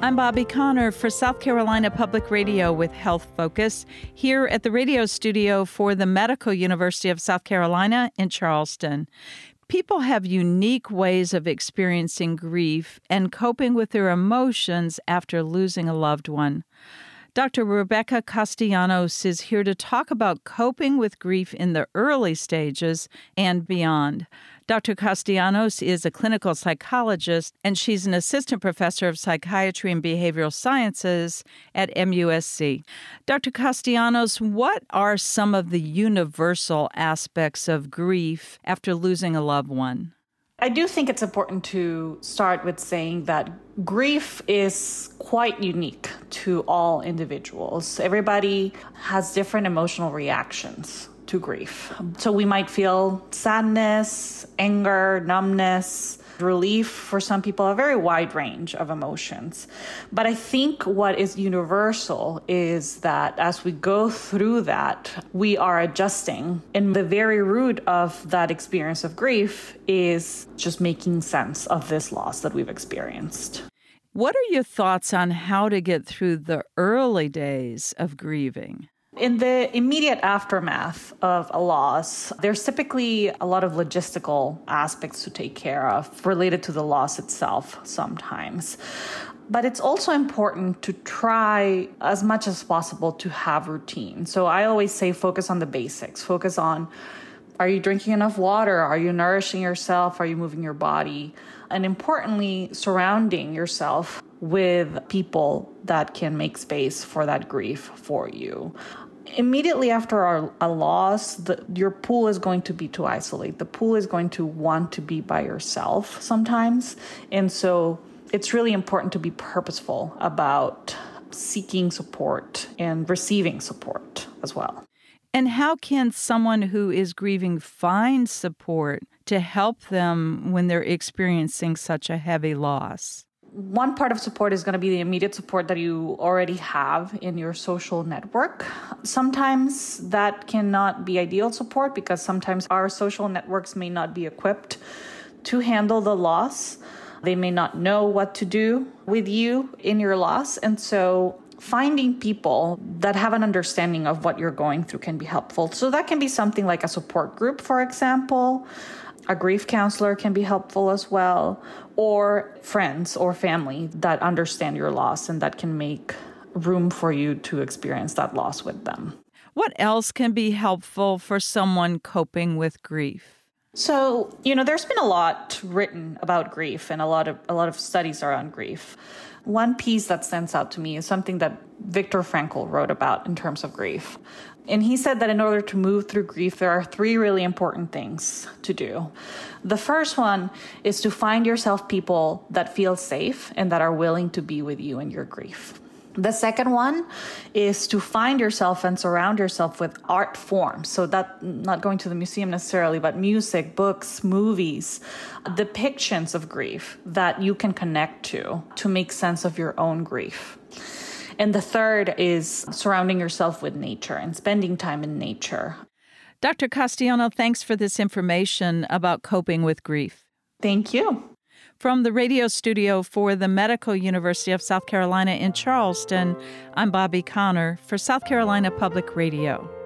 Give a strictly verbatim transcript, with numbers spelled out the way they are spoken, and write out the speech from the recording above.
I'm Bobby Connor for South Carolina Public Radio with Health Focus, here at the radio studio for the Medical University of South Carolina in Charleston. People have unique ways of experiencing grief and coping with their emotions after losing a loved one. Doctor Rebecca Castellanos is here to talk about coping with grief in the early stages and beyond. Doctor Castellanos is a clinical psychologist, and she's an assistant professor of psychiatry and behavioral sciences at M U S C. Doctor Castellanos, what are some of the universal aspects of grief after losing a loved one? I do think it's important to start with saying that grief is quite unique to all individuals. Everybody has different emotional reactions to grief. So we might feel sadness, anger, numbness, relief. For some people, a very wide range of emotions. But I think what is universal is that as we go through that, we are adjusting. And the very root of that experience of grief is just making sense of this loss that we've experienced. What are your thoughts on how to get through the early days of grieving? In the immediate aftermath of a loss, there's typically a lot of logistical aspects to take care of related to the loss itself sometimes. But it's also important to try as much as possible to have routine. So I always say focus on the basics. Focus on, are you drinking enough water? Are you nourishing yourself? Are you moving your body? And importantly, surrounding yourself with people that can make space for that grief for you. Immediately after our, a loss, the, your pool is going to be to isolate. The pool is going to want to be by yourself sometimes. And so it's really important to be purposeful about seeking support and receiving support as well. And how can someone who is grieving find support to help them when they're experiencing such a heavy loss? One part of support is going to be the immediate support that you already have in your social network. Sometimes that cannot be ideal support because sometimes our social networks may not be equipped to handle the loss. They may not know what to do with you in your loss. And so finding people that have an understanding of what you're going through can be helpful. So that can be something like a support group, for example. A grief counselor can be helpful as well, or friends or family that understand your loss and that can make room for you to experience that loss with them. What else can be helpful for someone coping with grief? So, you know, there's been a lot written about grief and a lot of a lot of studies around grief. One piece that stands out to me is something that Viktor Frankl wrote about in terms of grief. And he said that in order to move through grief, there are three really important things to do. The first one is to find yourself people that feel safe and that are willing to be with you in your grief. The second one is to find yourself and surround yourself with art forms. So that, not going to the museum necessarily, but music, books, movies, depictions of grief that you can connect to, to make sense of your own grief. And the third is surrounding yourself with nature and spending time in nature. Doctor Castellanos, thanks for this information about coping with grief. Thank you. From the radio studio for the Medical University of South Carolina in Charleston, I'm Bobby Connor for South Carolina Public Radio.